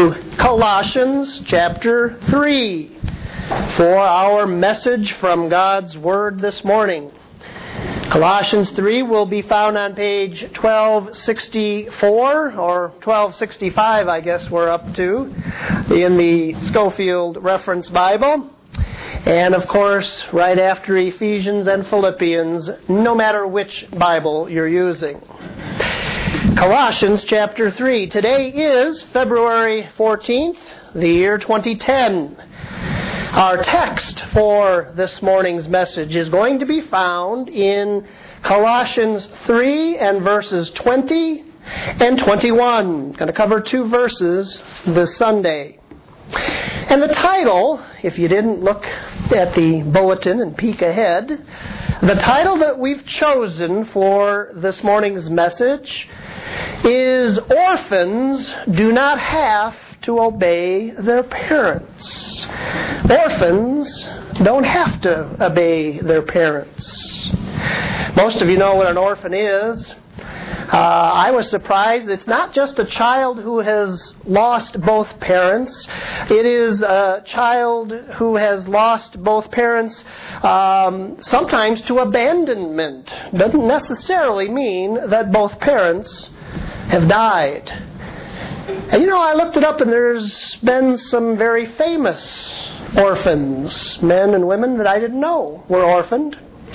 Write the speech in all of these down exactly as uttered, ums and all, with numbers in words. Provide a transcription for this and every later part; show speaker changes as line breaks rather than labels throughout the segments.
to Colossians chapter three for our message from God's Word this morning. Colossians three will be found on page twelve sixty-four, or twelve sixty-five, I guess we're up to, in the Scofield Reference Bible. And of course, right after Ephesians and Philippians, no matter which Bible you're using. Colossians chapter three. Today is February fourteenth, the year twenty ten. Our text for this morning's message is going to be found in Colossians three and verses twenty and twenty-one. Going to cover two verses this Sunday. And the title, if you didn't look at the bulletin and peek ahead, the title that we've chosen for this morning's message is Orphans Do Not Have to Obey Their Parents. Orphans don't have to obey their parents. Most of you know what an orphan is. Uh, I was surprised. It's not just a child who has lost both parents. It is a child who has lost both parents, um, sometimes to abandonment. Doesn't necessarily mean that both parents have died. And you know, I looked it up, and there's been some very famous orphans, men and women that I didn't know were orphaned.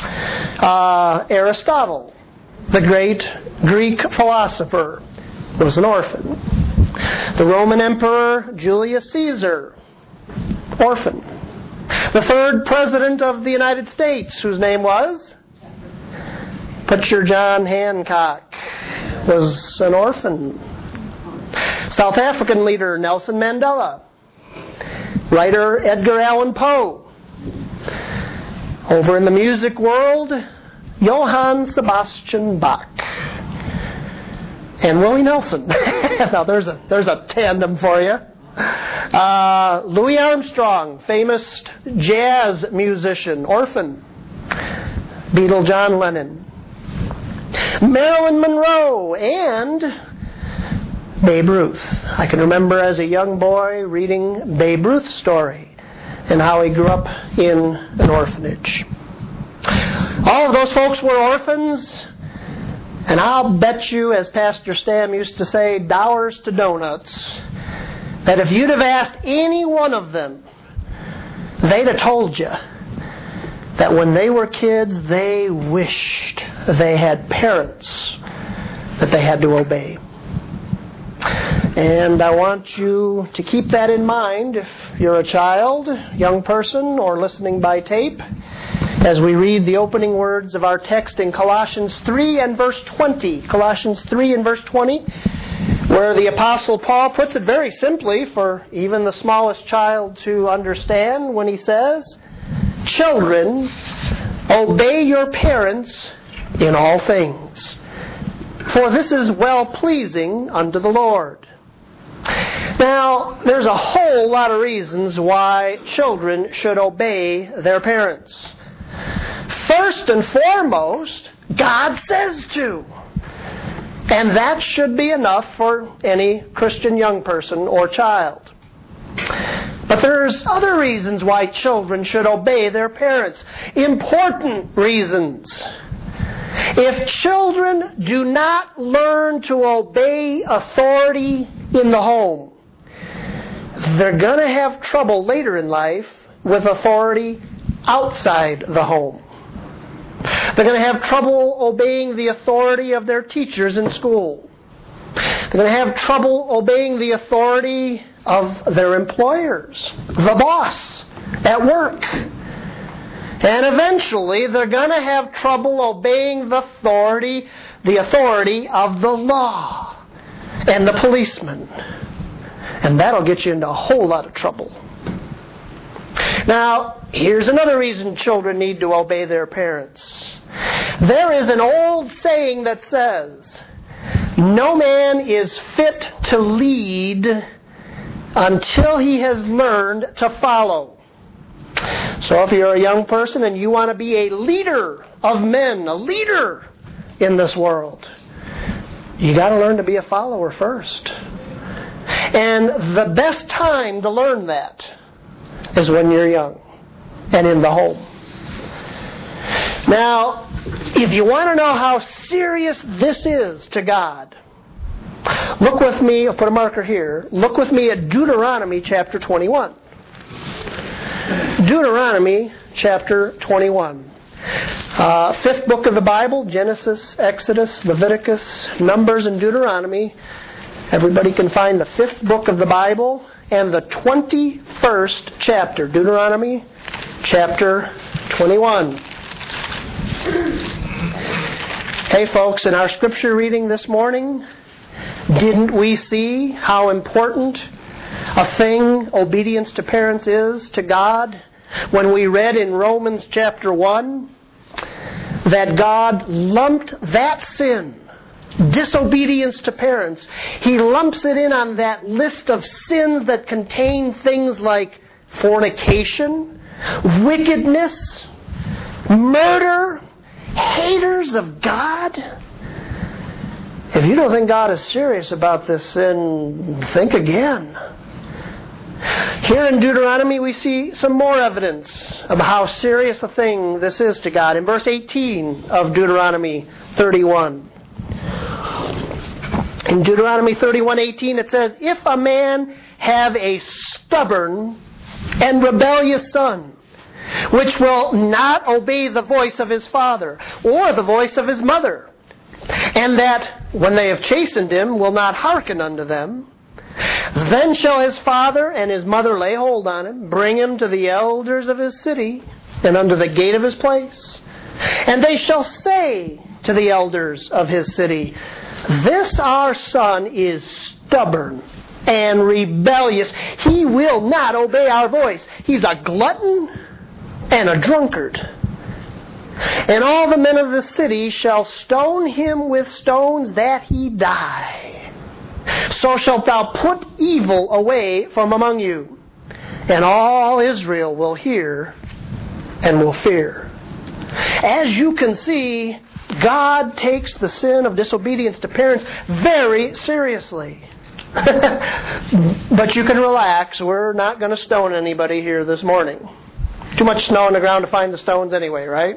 Uh, Aristotle, the great Greek philosopher, was an orphan. The Roman Emperor Julius Caesar, orphan. The third president of the United States, whose name was? Butcher John Hancock, was an orphan. South African leader Nelson Mandela. Writer Edgar Allan Poe. Over in the music world, Johann Sebastian Bach. And Willie Nelson. Now there's a there's a tandem for you. Uh, Louis Armstrong, famous jazz musician, orphan. Beatle John Lennon. Marilyn Monroe and Babe Ruth. I can remember as a young boy reading Babe Ruth's story and how he grew up in an orphanage. All of those folks were orphans, and I'll bet you, as Pastor Stam used to say, dollars to donuts, that if you'd have asked any one of them, they'd have told you that when they were kids, they wished they had parents that they had to obey. And I want you to keep that in mind if you're a child, young person, or listening by tape, as we read the opening words of our text in Colossians three and verse twenty. Colossians three and verse twenty, where the Apostle Paul puts it very simply for even the smallest child to understand when he says, "Children, obey your parents in all things, for this is well-pleasing unto the Lord." Now, there's a whole lot of reasons why children should obey their parents. First and foremost, God says to. And that should be enough for any Christian young person or child. But there's other reasons why children should obey their parents. Important reasons. If children do not learn to obey authority in the home, they're going to have trouble later in life with authority outside the home. They're going to have trouble obeying the authority of their teachers in school. They're going to have trouble obeying the authority of their employers, the boss at work. And eventually, they're going to have trouble obeying the authority, the authority of the law and the policeman. And that'll get you into a whole lot of trouble. Now, here's another reason children need to obey their parents. There is an old saying that says, "No man is fit to lead until he has learned to follow." So if you're a young person and you want to be a leader of men, a leader in this world, you got to learn to be a follower first. And the best time to learn that is when you're young and in the home. Now, if you want to know how serious this is to God, look with me, I'll put a marker here, look with me at Deuteronomy chapter twenty-one. Deuteronomy chapter twenty-one. Uh, fifth book of the Bible, Genesis, Exodus, Leviticus, Numbers, and Deuteronomy. Everybody can find the fifth book of the Bible and the twenty-first chapter. Deuteronomy chapter twenty-one. Hey folks, in our scripture reading this morning, didn't we see how important a thing obedience to parents is to God when we read in Romans chapter one that God lumped that sin, disobedience to parents, He lumps it in on that list of sins that contain things like fornication, wickedness, murder, haters of God. If you don't think God is serious about this sin, think again. Here in Deuteronomy we see some more evidence of how serious a thing this is to God. In verse eighteen of Deuteronomy thirty-one. In Deuteronomy thirty-one eighteen it says, "If a man have a stubborn and rebellious son, which will not obey the voice of his father or the voice of his mother, and that, when they have chastened him, will not hearken unto them, then shall his father and his mother lay hold on him, bring him to the elders of his city, and unto the gate of his place. And they shall say to the elders of his city, This our son is stubborn and rebellious. He will not obey our voice. He's a glutton and a drunkard. And all the men of the city shall stone him with stones that he die. So shalt thou put evil away from among you, and all Israel will hear and will fear." As you can see, God takes the sin of disobedience to parents very seriously. But you can relax. We're not going to stone anybody here this morning. Too much snow on the ground to find the stones anyway, right?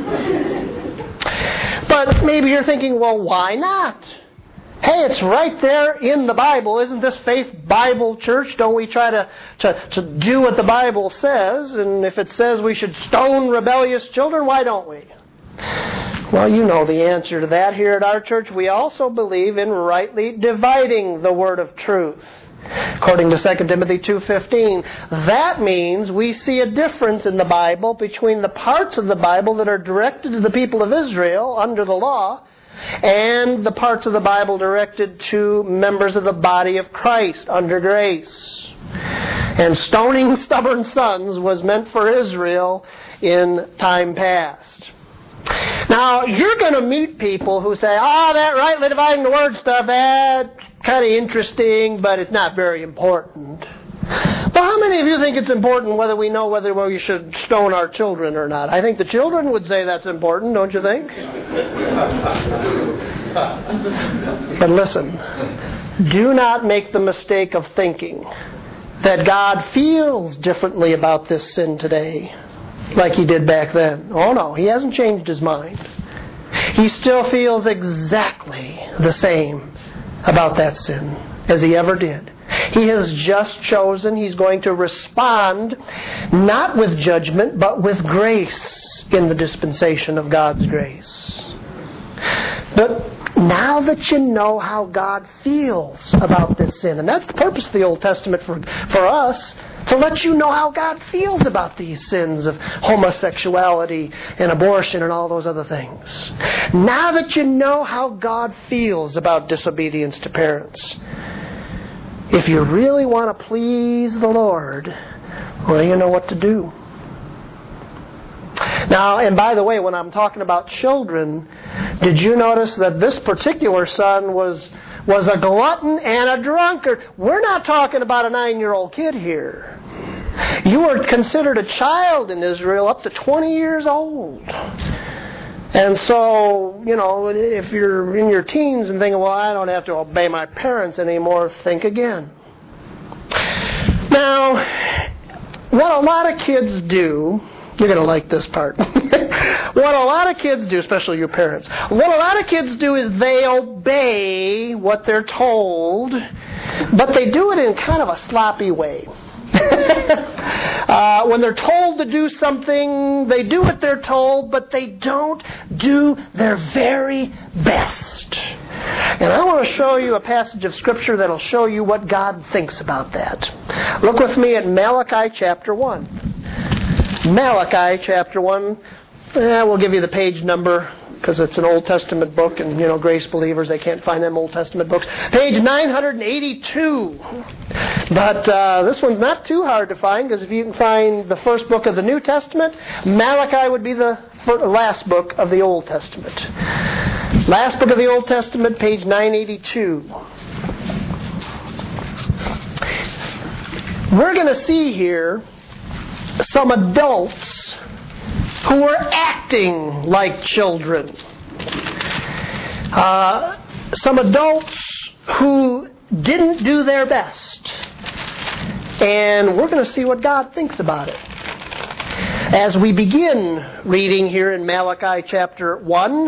But maybe you're thinking, well, why not? Hey, it's right there in the Bible. Isn't this Faith Bible Church? Don't we try to, to, to do what the Bible says? And if it says we should stone rebellious children, why don't we? Well, you know the answer to that. Here at our church, we also believe in rightly dividing the word of truth. According to Second Timothy two fifteen, that means we see a difference in the Bible between the parts of the Bible that are directed to the people of Israel under the law and the parts of the Bible directed to members of the body of Christ under grace. And stoning stubborn sons was meant for Israel in time past. Now, you're going to meet people who say, oh, that rightly dividing the word stuff, that's kind of interesting, but it's not very important. But how many of you think it's important whether we know whether we should stone our children or not? I think the children would say that's important, don't you think? But listen, do not make the mistake of thinking that God feels differently about this sin today like He did back then. Oh no, He hasn't changed His mind. He still feels exactly the same about that sin as He ever did. He has just chosen He's going to respond not with judgment but with grace in the dispensation of God's grace. But now that you know how God feels about this sin, and that's the purpose of the Old Testament for, for us, to let you know how God feels about these sins of homosexuality and abortion and all those other things. Now that you know how God feels about disobedience to parents, if you really want to please the Lord, well, you know what to do. Now, and by the way, when I'm talking about children, did you notice that this particular son was was a glutton and a drunkard? We're not talking about a nine-year-old kid here. You were considered a child in Israel up to twenty years old. And so, you know, if you're in your teens and thinking, well, I don't have to obey my parents anymore, think again. Now, what a lot of kids do, you're going to like this part. What a lot of kids do, especially your parents, what a lot of kids do is they obey what they're told, but they do it in kind of a sloppy way. uh, when they're told to do something, they do what they're told, but they don't do their very best. And I want to show you a passage of Scripture that will show you what God thinks about that. Look with me at Malachi chapter one. Malachi chapter one. Eh, we'll give you the page number because it's an Old Testament book, and, you know, grace believers, they can't find them Old Testament books. Page nine eighty-two. But uh, this one's not too hard to find, because if you can find the first book of the New Testament, Malachi would be the last book of the Old Testament. Last book of the Old Testament, page nine eighty-two. We're going to see here some adults who were acting like children. Uh, some adults who didn't do their best. And we're going to see what God thinks about it. As we begin reading here in Malachi chapter one,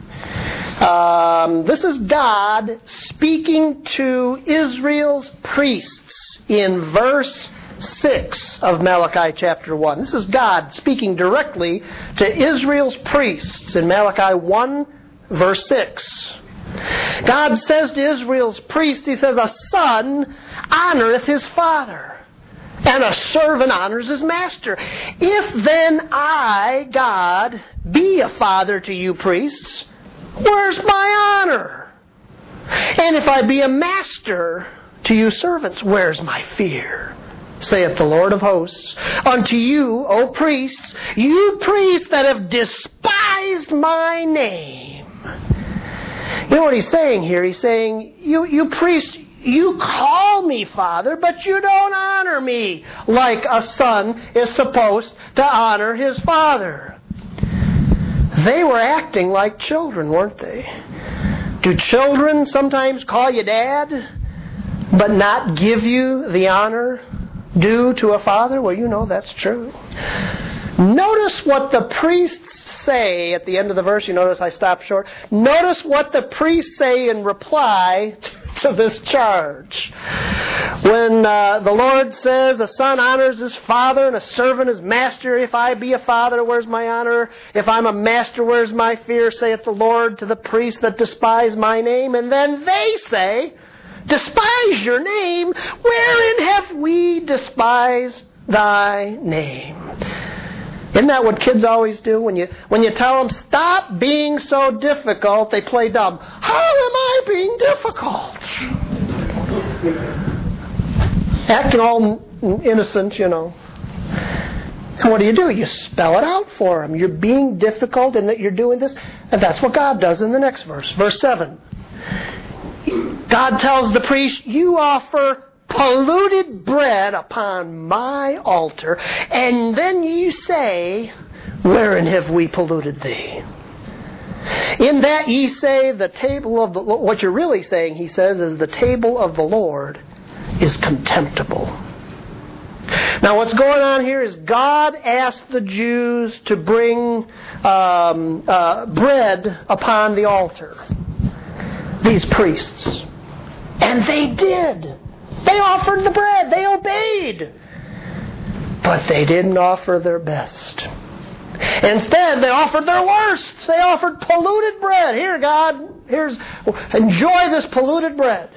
um, this is God speaking to Israel's priests in verse six of Malachi chapter one. This is God speaking directly to Israel's priests in Malachi one, verse six. God says to Israel's priests, He says, a son honoreth his father, and a servant honors his master. If then I, God, be a father to you priests, where's my honor? And if I be a master to you servants, where's my fear? Saith the Lord of hosts, unto you, O priests, you priests that have despised my name. You know what he's saying here? He's saying, you, you priests, you call me Father, but you don't honor me like a son is supposed to honor his father. They were acting like children, weren't they? Do children sometimes call you Dad, but not give you the honor due to a father? Well, you know that's true. Notice what the priests say at the end of the verse. You notice I stopped short. Notice what the priests say in reply to this charge. When uh, the Lord says, a son honors his father and a servant his master. If I be a father, where's my honor? If I'm a master, where's my fear? Saith the Lord to the priests that despise my name. And then they say, despise your name, wherein have we despised thy name? Isn't that what kids always do? When you when you tell them, stop being so difficult, they play dumb. How am I being difficult? Acting all innocent, you know. And what do you do? You spell it out for them. You're being difficult and that you're doing this. And that's what God does in the next verse. Verse seven. God tells the priest, you offer polluted bread upon my altar, and then you say, wherein have we polluted thee? In that ye say, the table of the Lord, what you're really saying, he says, is the table of the Lord is contemptible. Now what's going on here is God asked the Jews to bring um, uh, bread upon the altar. These priests. And they did. They offered the bread. They obeyed. But they didn't offer their best. Instead, they offered their worst. They offered polluted bread. Here, God, here's, enjoy this polluted bread.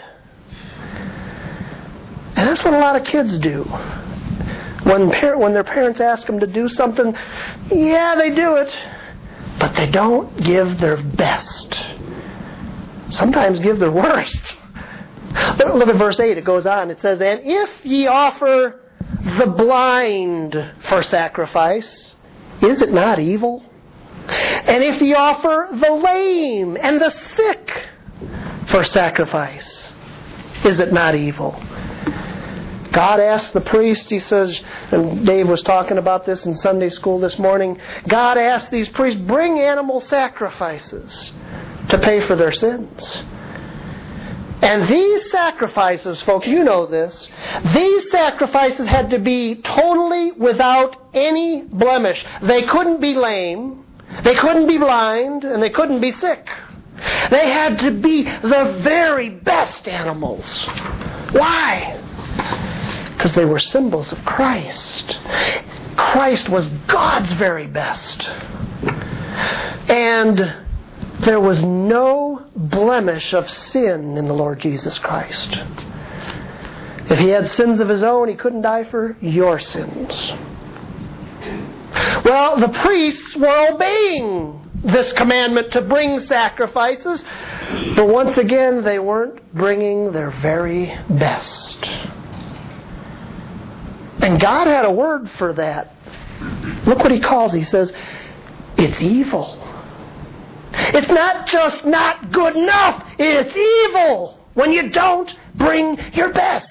And that's what a lot of kids do. When, par- when their parents ask them to do something, yeah, they do it. But they don't give their best. Sometimes give their worst. Look at verse eight. It goes on. It says, and if ye offer the blind for sacrifice, is it not evil? And if ye offer the lame and the sick for sacrifice, is it not evil? God asked the priest, he says, and Dave was talking about this in Sunday school this morning, God asked these priests, bring animal sacrifices to pay for their sins. And these sacrifices, folks, you know this, these sacrifices had to be totally without any blemish. They couldn't be lame, they couldn't be blind, and they couldn't be sick. They had to be the very best animals. Why? Because they were symbols of Christ. Christ was God's very best. And there was no blemish of sin in the Lord Jesus Christ. If He had sins of His own, He couldn't die for your sins. Well, the priests were obeying this commandment to bring sacrifices, but once again, they weren't bringing their very best. And God had a word for that. Look what He calls it. He says, it's evil. It's not just not good enough. It's evil when you don't bring your best.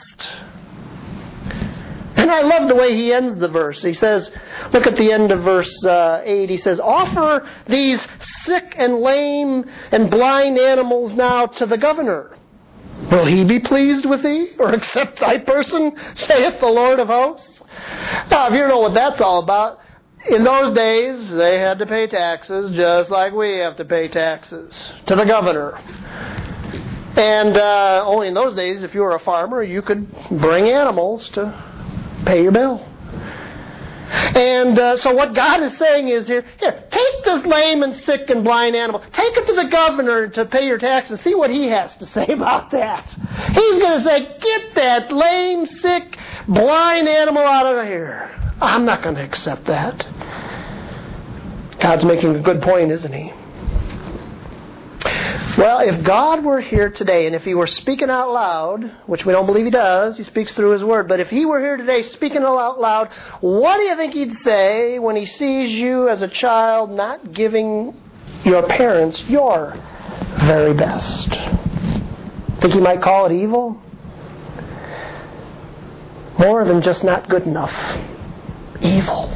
And I love the way he ends the verse. He says, look at the end of verse uh, eight. He says, offer these sick and lame and blind animals now to the governor. Will he be pleased with thee, or accept thy person, saith the Lord of hosts? Now, if you know what that's all about, in those days, they had to pay taxes just like we have to pay taxes to the governor. And uh, only in those days, if you were a farmer, you could bring animals to pay your bill. And uh, so what God is saying is here, here, take this lame and sick and blind animal, take it to the governor to pay your taxes, see what he has to say about that. He's going to say, get that lame, sick, blind animal out of here. I'm not going to accept that. God's making a good point, isn't He? Well, if God were here today, and if He were speaking out loud, which we don't believe He does, He speaks through His Word, but if He were here today speaking out loud, what do you think He'd say when He sees you as a child not giving your parents your very best? Think He might call it evil? More than just not good enough. Evil.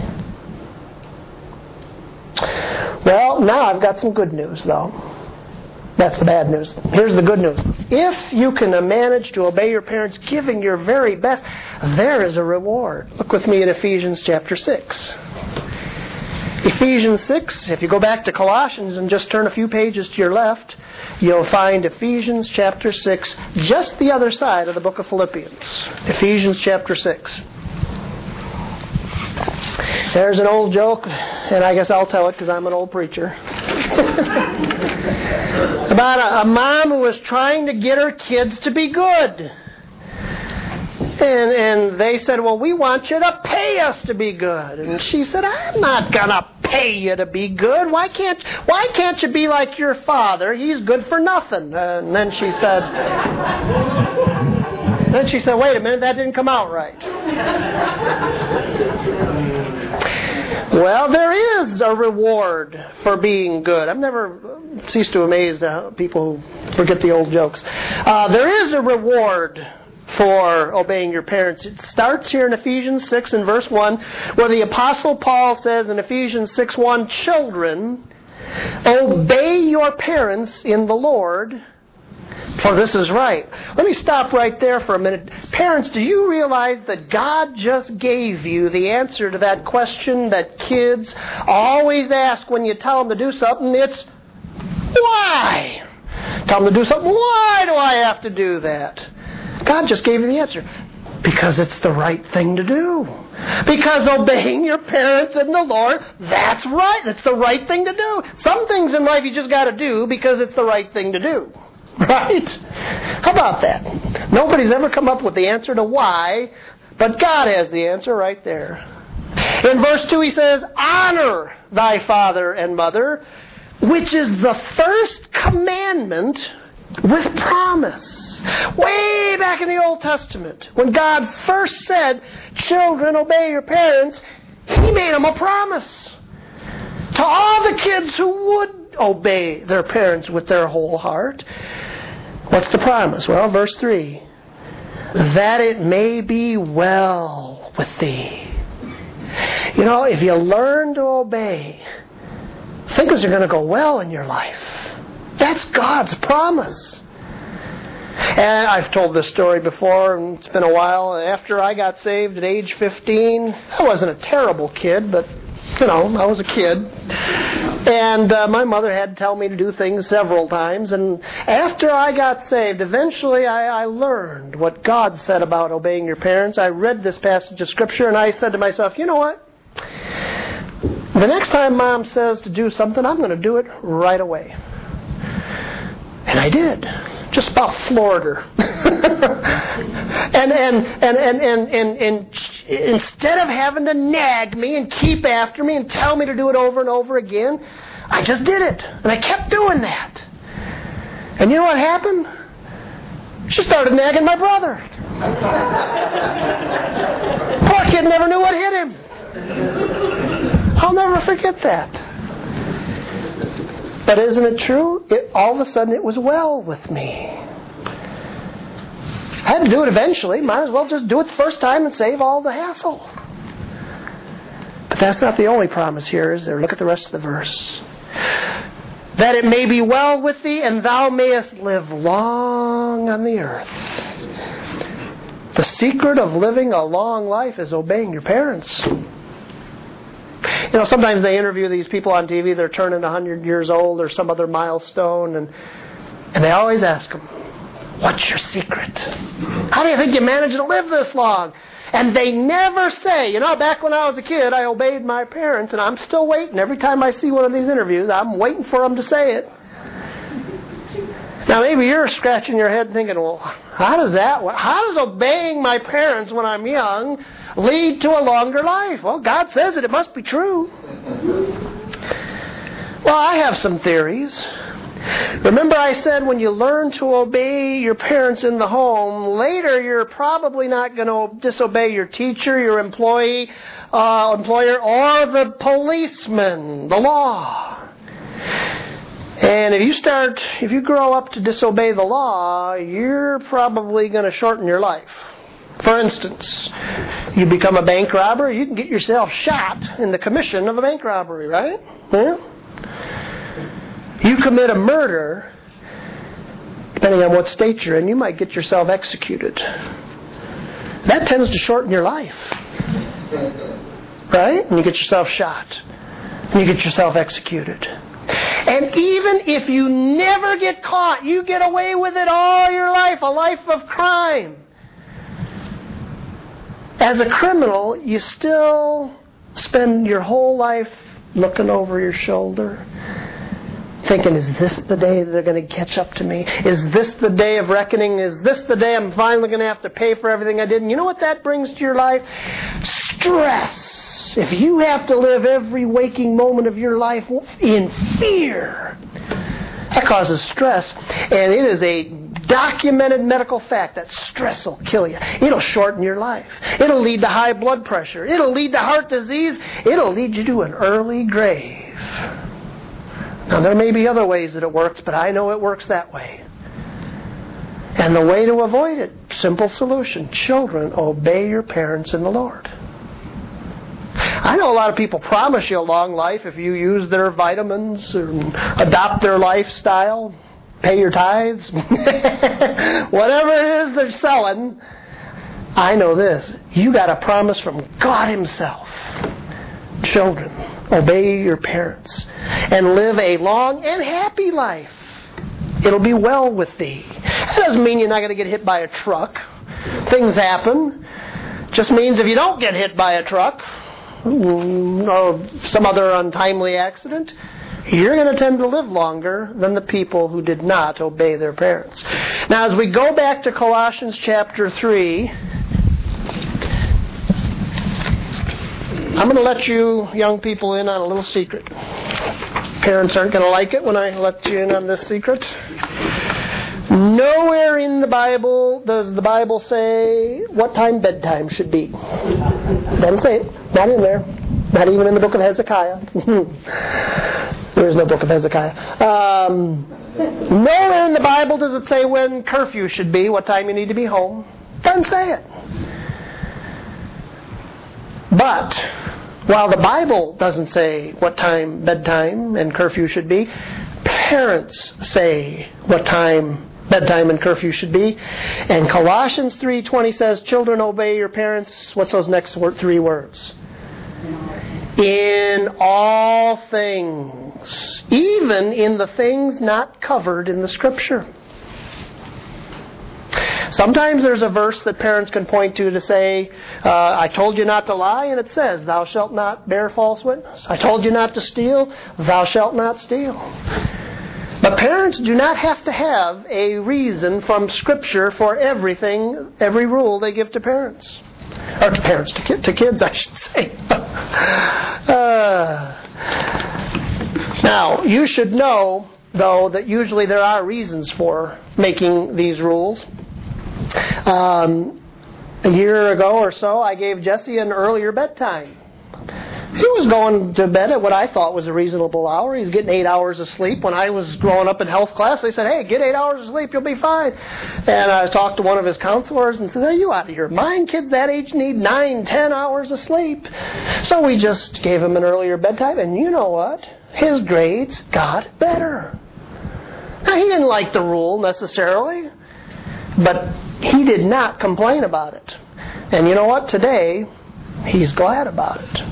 Well, now I've got some good news, though. That's the bad news. Here's the good news. If you can manage to obey your parents, giving your very best, there is a reward. Look with me at Ephesians chapter six. Ephesians six, if you go back to Colossians and just turn a few pages to your left, you'll find Ephesians chapter six, just the other side of the book of Philippians. Ephesians chapter six. There's an old joke, and I guess I'll tell it because I'm an old preacher. About a, a mom who was trying to get her kids to be good. And, and they said, well, we want you to pay us to be good. And she said, I'm not going to pay you to be good. Why can't, why can't you be like your father? He's good for nothing. Uh, and then she said... Then she said, wait a minute, that didn't come out right. Well, there is a reward for being good. I've never ceased to amaze people who forget the old jokes. Uh, there is a reward for obeying your parents. It starts here in Ephesians six and verse one, where the Apostle Paul says in Ephesians six one, children, obey your parents in the Lord, for this is right. Let me stop right there for a minute. Parents, do you realize that God just gave you the answer to that question that kids always ask when you tell them to do something? It's, why? Tell them to do something. Why do I have to do that? God just gave you the answer. Because it's the right thing to do. Because obeying your parents in the Lord, that's right. It's the right thing to do. Some things in life you just got to do because it's the right thing to do. Right? How about that? Nobody's ever come up with the answer to why, but God has the answer right there. In verse two he says, honor thy father and mother, which is the first commandment with promise. Way back in the Old Testament, when God first said, children, obey your parents, He made them a promise. To all the kids who would obey their parents with their whole heart. What's the promise? Well, verse three. That it may be well with thee. You know, if you learn to obey, things are going to go well in your life. That's God's promise. And I've told this story before, and it's been a while. After I got saved at age fifteen, I wasn't a terrible kid, but, you know, I was a kid. And uh, my mother had to tell me to do things several times. And after I got saved, eventually I, I learned what God said about obeying your parents. I read this passage of Scripture, and I said to myself, you know what? The next time Mom says to do something, I'm going to do it right away. And I did. Just about floored her. and, and, and, and, and, and, and instead of having to nag me and keep after me and tell me to do it over and over again, I just did it. And I kept doing that. And you know what happened? She started nagging my brother. Poor kid never knew what hit him. I'll never forget that. But isn't it true? It, all of a sudden it was well with me. I had to do it eventually. Might as well just do it the first time and save all the hassle. But that's not the only promise here, is there? Look at the rest of the verse. That it may be well with thee, and thou mayest live long on the earth. The secret of living a long life is obeying your parents. You know, sometimes they interview these people on T V, they're turning one hundred years old or some other milestone, and and they always ask them, what's your secret? How do you think you managed to live this long? And they never say, you know, back when I was a kid, I obeyed my parents, and I'm still waiting. Every time I see one of these interviews, I'm waiting for them to say it. Now, maybe you're scratching your head thinking, well, how does that work? How does obeying my parents when I'm young lead to a longer life? Well, God says it. It must be true. Well, I have some theories. Remember I said when you learn to obey your parents in the home, later you're probably not going to disobey your teacher, your employee, uh, employer, or the policeman, the law. And if you start, if you grow up to disobey the law, you're probably going to shorten your life. For instance, you become a bank robber, you can get yourself shot in the commission of a bank robbery, right? Yeah? You commit a murder, depending on what state you're in, you might get yourself executed. That tends to shorten your life. Right? And you get yourself shot. And you get yourself executed. And even if you never get caught, you get away with it all your life, a life of crime. As a criminal, you still spend your whole life looking over your shoulder, thinking, is this the day that they're going to catch up to me? Is this the day of reckoning? Is this the day I'm finally going to have to pay for everything I did? And you know what that brings to your life? Stress. If you have to live every waking moment of your life in fear, that causes stress. And it is a documented medical fact that stress will kill you. It'll shorten your life. It'll lead to high blood pressure. It'll lead to heart disease. It'll lead you to an early grave. Now, there may be other ways that it works, but I know it works that way. And the way to avoid it, simple solution. Children, obey your parents in the Lord. I know a lot of people promise you a long life if you use their vitamins or adopt their lifestyle, pay your tithes, whatever it is they're selling. I know this. You got a promise from God Himself. Children, obey your parents and live a long and happy life. It'll be well with thee. That doesn't mean you're not going to get hit by a truck. Things happen. Just means if you don't get hit by a truck or some other untimely accident, you're going to tend to live longer than the people who did not obey their parents. Now, as we go back to Colossians chapter three, I'm going to let you young people in on a little secret. Parents aren't going to like it when I let you in on this secret. Nowhere in the Bible does the Bible say what time bedtime should be. Doesn't say it. Not in there. Not even in the book of Hezekiah. There is no book of Hezekiah. Um, nowhere in the Bible does it say when curfew should be, what time you need to be home. Doesn't say it. But while the Bible doesn't say what time bedtime and curfew should be, parents say what time bedtime and curfew should be. And Colossians three twenty says, children, obey your parents. What's those next word, three words? In all things. Even in the things not covered in the Scripture. Sometimes there's a verse that parents can point to to say, uh, I told you not to lie, and it says, thou shalt not bear false witness. I told you not to steal, thou shalt not steal. But parents do not have to have a reason from Scripture for everything, every rule they give to parents. Or to parents, to, ki- to kids, I should say. uh, now, you should know, though, that usually there are reasons for making these rules. Um, a year ago or so, I gave Jesse an earlier bedtime. He was going to bed at what I thought was a reasonable hour. He's getting eight hours of sleep. When I was growing up in health class, they said, hey, get eight hours of sleep, you'll be fine. And I talked to one of his counselors and said, are you out of your mind? Kids that age need nine, ten hours of sleep. So we just gave him an earlier bedtime, and you know what? His grades got better. Now, he didn't like the rule necessarily, but he did not complain about it. And you know what? Today, he's glad about it.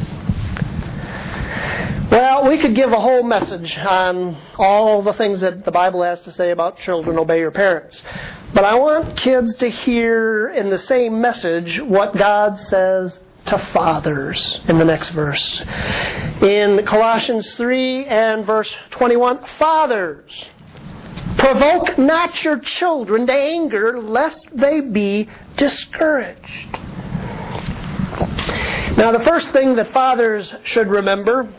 Well, we could give a whole message on all the things that the Bible has to say about children, obey your parents. But I want kids to hear in the same message what God says to fathers in the next verse. In Colossians three and verse twenty-one, fathers, provoke not your children to anger, lest they be discouraged. Now, the first thing that fathers should remember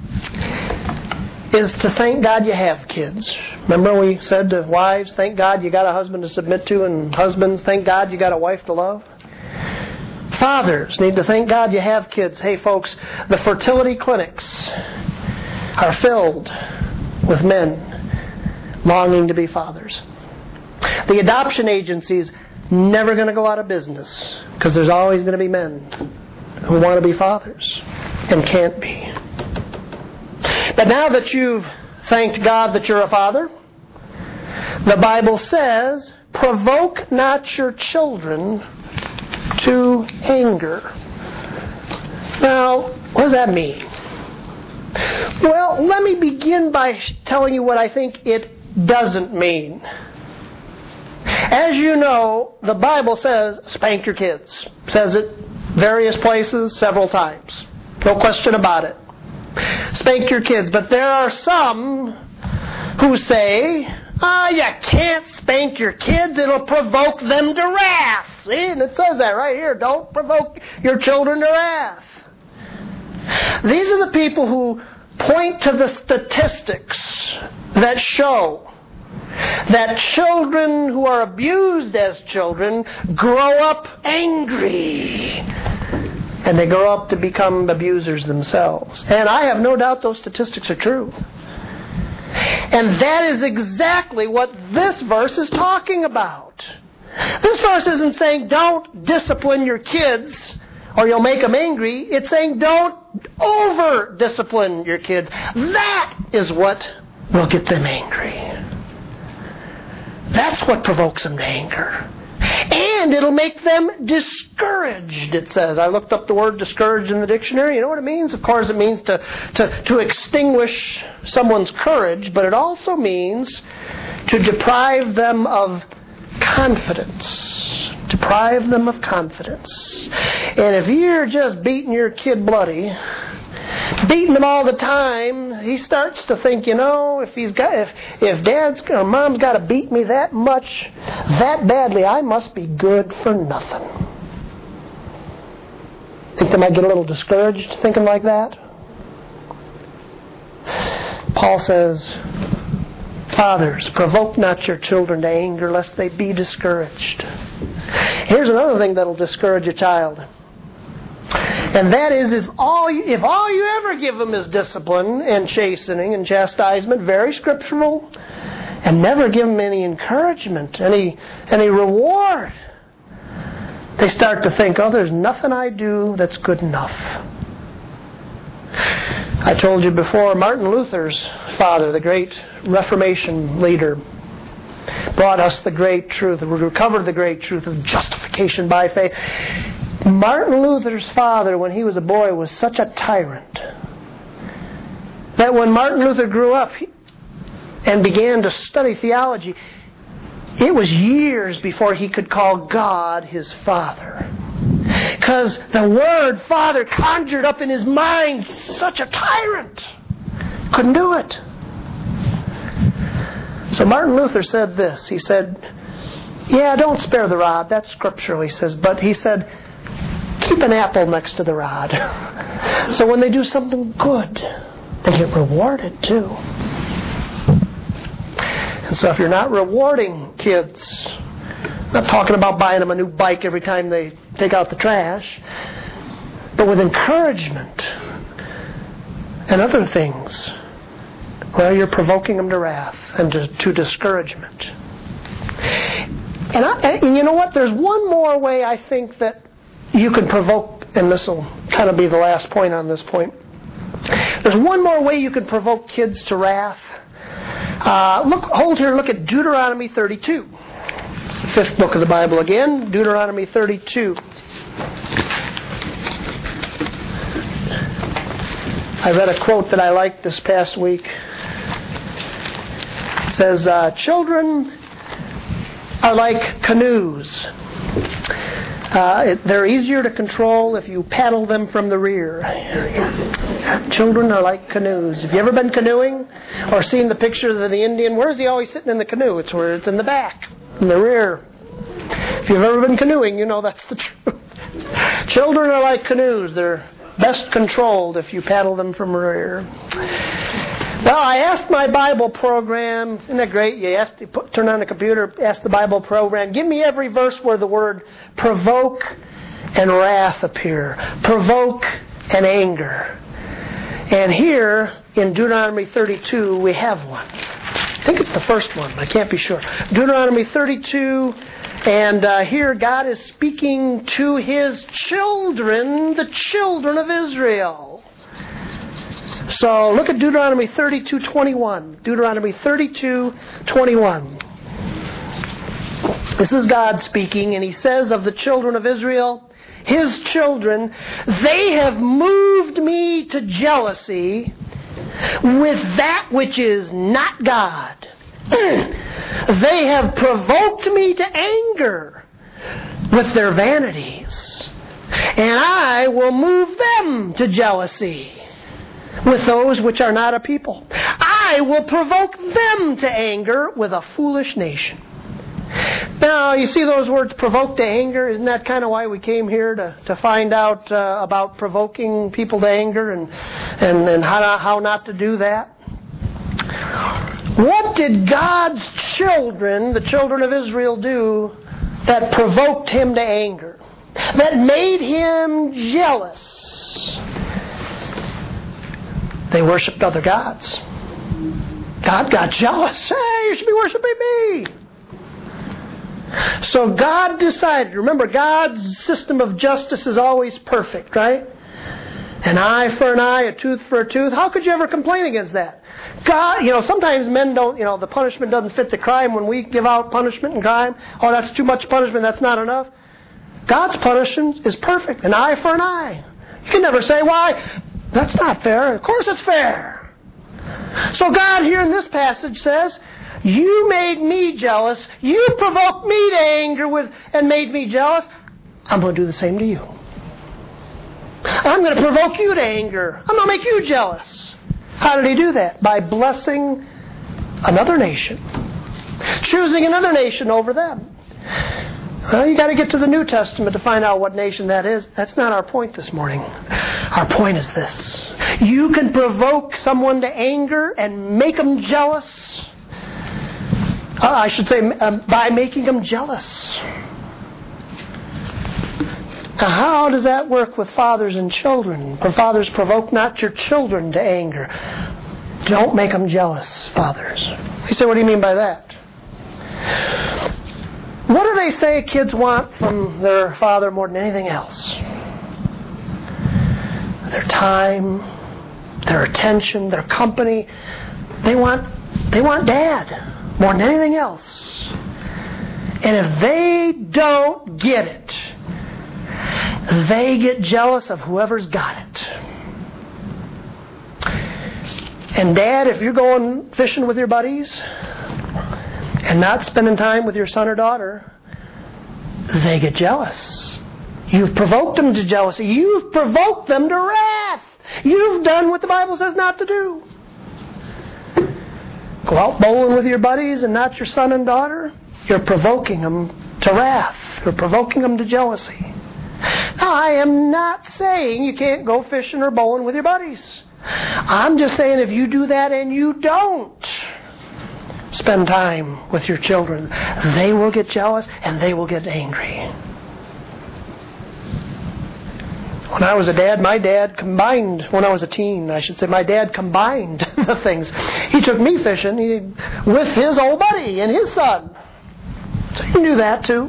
is to thank God you have kids. Remember we said to wives, thank God you got a husband to submit to, and husbands, thank God you got a wife to love. Fathers need to thank God you have kids. Hey folks, the fertility clinics are filled with men longing to be fathers. The adoption agencies never going to go out of business because there's always going to be men who want to be fathers and can't be. But now that you've thanked God that you're a father, the Bible says, provoke not your children to anger. Now, what does that mean? Well, let me begin by telling you what I think it doesn't mean. As you know, the Bible says, spank your kids. It says it various places, several times. No question about it. Spank your kids. But there are some who say, ah, oh, you can't spank your kids. It'll provoke them to wrath. See, and it says that right here. Don't provoke your children to wrath. These are the people who point to the statistics that show that children who are abused as children grow up angry. And they grow up to become abusers themselves. And I have no doubt those statistics are true. And that is exactly what this verse is talking about. This verse isn't saying don't discipline your kids or you'll make them angry. It's saying don't over-discipline your kids. That is what will get them angry. That's what provokes them to anger. And it'll make them discouraged, it says. I looked up the word discouraged in the dictionary. You know what it means? Of course, it means to, to, to extinguish someone's courage, but it also means to deprive them of confidence. Deprive them of confidence. And if you're just beating your kid bloody, beating him all the time, he starts to think, you know, if he's got, if if dad's or mom's got to beat me that much, that badly, I must be good for nothing. Think they might get a little discouraged thinking like that? Paul says, fathers, provoke not your children to anger, lest they be discouraged. Here's another thing that'll discourage a child. And that is, if all you, if all you ever give them is discipline and chastening and chastisement, very scriptural, and never give them any encouragement, any any reward, they start to think, oh, there's nothing I do that's good enough. I told you before, Martin Luther's father, the great Reformation leader, brought us the great truth, recovered the great truth of justification by faith. Martin Luther's father, when he was a boy, was such a tyrant that when Martin Luther grew up and began to study theology, it was years before he could call God his Father. Because the word Father conjured up in his mind such a tyrant. Couldn't do it. So Martin Luther said this. He said, yeah, don't spare the rod. That's scriptural, he says. But he said, keep an apple next to the rod. So when they do something good, they get rewarded too. And so if you're not rewarding kids, I'm not talking about buying them a new bike every time they take out the trash, but with encouragement and other things, well, you're provoking them to wrath and to, to discouragement. And, I, and you know what? There's one more way I think that you can provoke, and this will kind of be the last point on this point. There's one more way you can provoke kids to wrath. Uh, look, hold here, look at Deuteronomy thirty-two. Fifth book of the Bible again, Deuteronomy thirty-two. I read a quote that I liked this past week. It says, uh, children are like canoes. Uh, it, they're easier to control if you paddle them from the rear. Children are like canoes. Have you ever been canoeing or seen the pictures of the Indian? Where's he always sitting in the canoe? It's where it's in the back, in the rear. If you've ever been canoeing, you know that's the truth. Children are like canoes. They're best controlled if you paddle them from the rear. Well, I asked my Bible program, isn't that great? You asked, you put, turn on the computer, ask the Bible program, give me every verse where the word provoke and wrath appear. Provoke and anger. And here in Deuteronomy thirty-two, we have one. I think it's the first one, I can't be sure. Deuteronomy thirty-two, and uh, here God is speaking to His children, the children of Israel. So look at Deuteronomy thirty-two twenty-one. Deuteronomy thirty-two twenty-one. This is God speaking, and He says of the children of Israel, His children, they have moved me to jealousy with that which is not God. They have provoked me to anger with their vanities, and I will move them to jealousy with those which are not a people. I will provoke them to anger with a foolish nation. Now, you see those words, provoke to anger? Isn't that kind of why we came here, to, to find out uh, about provoking people to anger and, and, and how, to, how not to do that? What did God's children, the children of Israel, do that provoked Him to anger? That made Him jealous? They worshipped other gods. God got jealous. Hey, you should be worshiping me. So God decided, remember, God's system of justice is always perfect, right? An eye for an eye, a tooth for a tooth. How could you ever complain against that? God, you know, sometimes men don't, you know, the punishment doesn't fit the crime when we give out punishment and crime. Oh, that's too much punishment, that's not enough. God's punishment is perfect. An eye for an eye. You can never say, why? That's not fair. Of course it's fair. So God here in this passage says, you made me jealous. You provoked me to anger with and made me jealous. I'm going to do the same to you. I'm going to provoke you to anger. I'm going to make you jealous. How did He do that? By blessing another nation. Choosing another nation over them. Well, you got to get to the New Testament to find out what nation that is. That's not our point this morning. Our point is this. You can provoke someone to anger and make them jealous. Uh, I should say um, by making them jealous. Now, how does that work with fathers and children? For fathers, provoke not your children to anger. Don't make them jealous, fathers. You say, what do you mean by that? What do they say kids want from their father more than anything else? Their time, their attention, their company. They want, they want dad. more than anything else. And if they don't get it, they get jealous of whoever's got it. And Dad, if you're going fishing with your buddies and not spending time with your son or daughter, they get jealous. You've provoked them to jealousy. You've provoked them to wrath. You've done what the Bible says not to do. Go out bowling with your buddies and not your son and daughter, you're provoking them to wrath. You're provoking them to jealousy. Now, I am not saying you can't go fishing or bowling with your buddies. I'm just saying if you do that and you don't spend time with your children, they will get jealous and they will get angry. When I was a dad, my dad combined, when I was a teen, I should say, my dad combined the things. He took me fishing he, with his old buddy and his son. So you can do that too.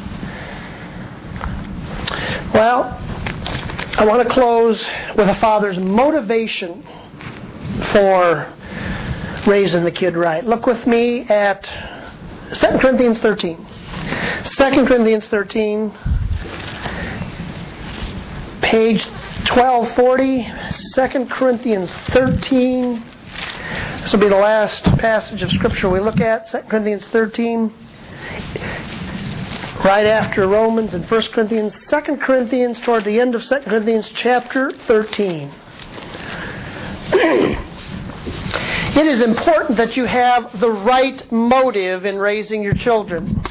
Well, I want to close with a father's motivation for raising the kid right. Look with me at Second Corinthians thirteen. Second Corinthians thirteen, page twelve forty. Second Corinthians thirteen. This will be the last passage of Scripture we look at. Second Corinthians thirteen. Right after Romans and First Corinthians. Second Corinthians, toward the end of Second Corinthians chapter thirteen. It is important that you have the right motive in raising your children.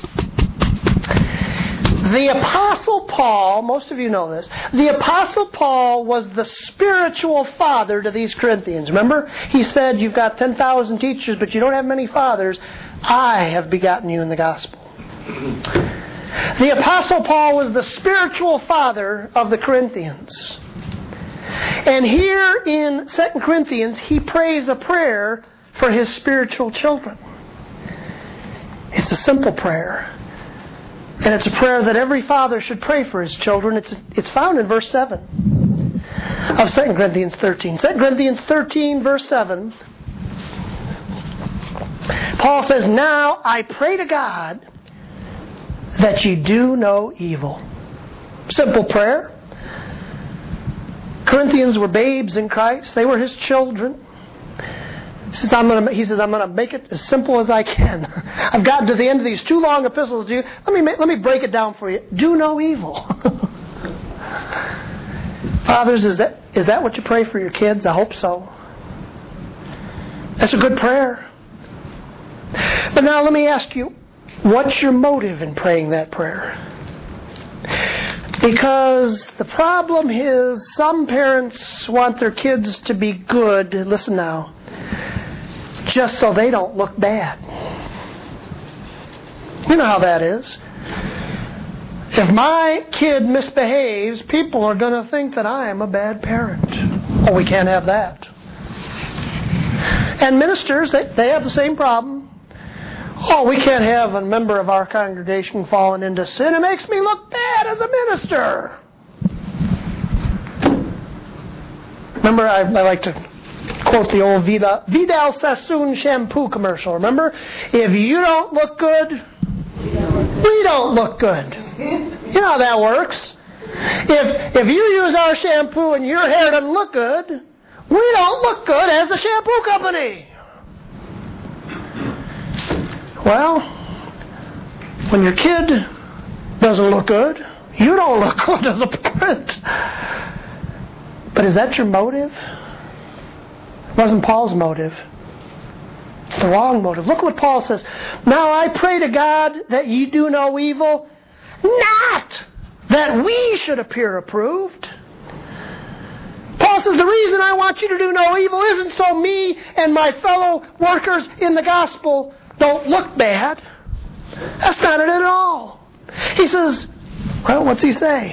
The Apostle Paul, most of you know this, the Apostle Paul was the spiritual father to these Corinthians. Remember? He said, you've got ten thousand teachers, but you don't have many fathers. I have begotten you in the gospel. The Apostle Paul was the spiritual father of the Corinthians. And here in Second Corinthians, he prays a prayer for his spiritual children. It's a simple prayer. And it's a prayer that every father should pray for his children. It's, it's found in verse seven of Second Corinthians thirteen. Second Corinthians thirteen, verse seven. Paul says, now I pray to God that ye do no evil. Simple prayer. Corinthians were babes in Christ. They were his children. He says, I'm going to, he says, I'm going to make it as simple as I can. I've gotten to the end of these two long epistles to you. Let me, make, let me break it down for you. Do no evil. Fathers, is that, is that what you pray for your kids? I hope so. That's a good prayer. But now let me ask you, what's your motive in praying that prayer? Because the problem is some parents want their kids to be good, listen now, just so they don't look bad. You know how that is. If my kid misbehaves, people are going to think that I am a bad parent. Oh, we can't have that. And ministers, they, they have the same problem. Oh, we can't have a member of our congregation falling into sin. It makes me look bad as a minister. Remember, I, I like to quote the old Vidal, Vidal Sassoon shampoo commercial. Remember? If you don't look good, we don't look good. You know how that works. If, if you use our shampoo and your hair doesn't look good, we don't look good as the shampoo company. Well, when your kid doesn't look good, you don't look good as a parent. But is that your motive? It wasn't Paul's motive. It's the wrong motive. Look what Paul says. Now I pray to God that ye do no evil, not that we should appear approved. Paul says the reason I want you to do no evil isn't so me and my fellow workers in the gospel don't look bad. That's not it at all. He says, well, what's he say?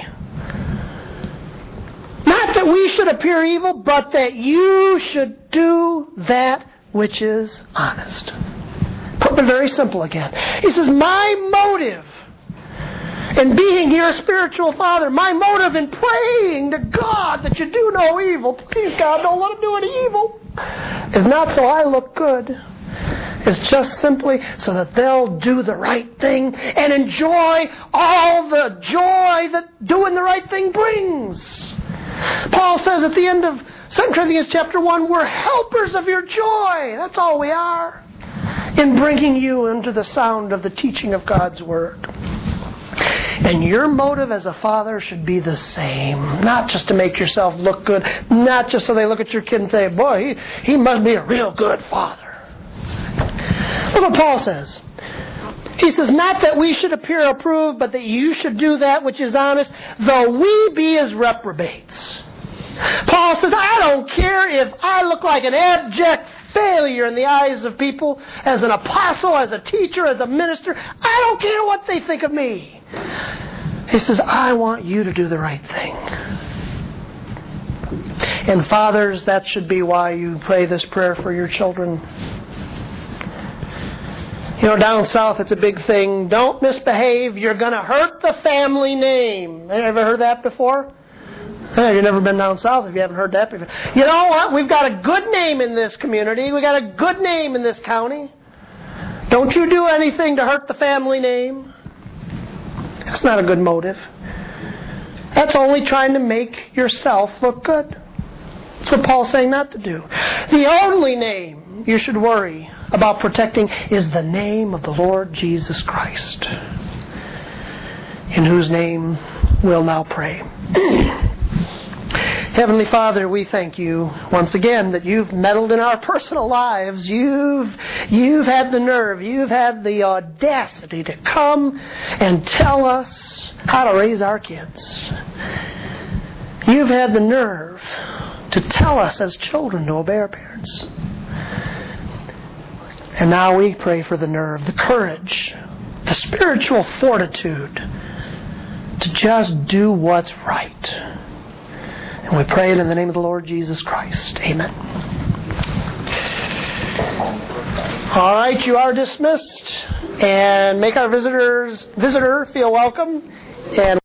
Not that we should appear evil, but that you should do that which is honest. Put it very simple again. He says, my motive in being your spiritual father, my motive in praying to God that you do no evil, please God, don't let him do any evil, is not so I look good. is just simply so that they'll do the right thing and enjoy all the joy that doing the right thing brings. Paul says at the end of Second Corinthians chapter one, we're helpers of your joy. That's all we are, in bringing you into the sound of the teaching of God's Word. And your motive as a father should be the same. Not just to make yourself look good. Not just so they look at your kid and say, boy, he, he must be a real good father. Look what Paul says. He says, not that we should appear approved, but that you should do that which is honest, though we be as reprobates. Paul says, I don't care if I look like an abject failure in the eyes of people, as an apostle, as a teacher, as a minister. I don't care what they think of me. He says, I want you to do the right thing. And fathers, that should be why you pray this prayer for your children. You know, down south it's a big thing. Don't misbehave. You're going to hurt the family name. Have you ever heard that before? Hey, you've never been down south if you haven't heard that before. You know what? We've got a good name in this community. We've got a good name in this county. Don't you do anything to hurt the family name. That's not a good motive. That's only trying to make yourself look good. That's what Paul's saying not to do. The only name you should worry about protecting is the name of the Lord Jesus Christ, in whose name we'll now pray. Heavenly Father, we thank you once again that you've meddled in our personal lives. You've, you've had the nerve, you've had the audacity to come and tell us how to raise our kids. You've had the nerve to tell us as children to obey our parents. And now we pray for the nerve, the courage, the spiritual fortitude to just do what's right. And we pray it in the name of the Lord Jesus Christ. Amen. All right, you are dismissed. And make our visitors visitor feel welcome. And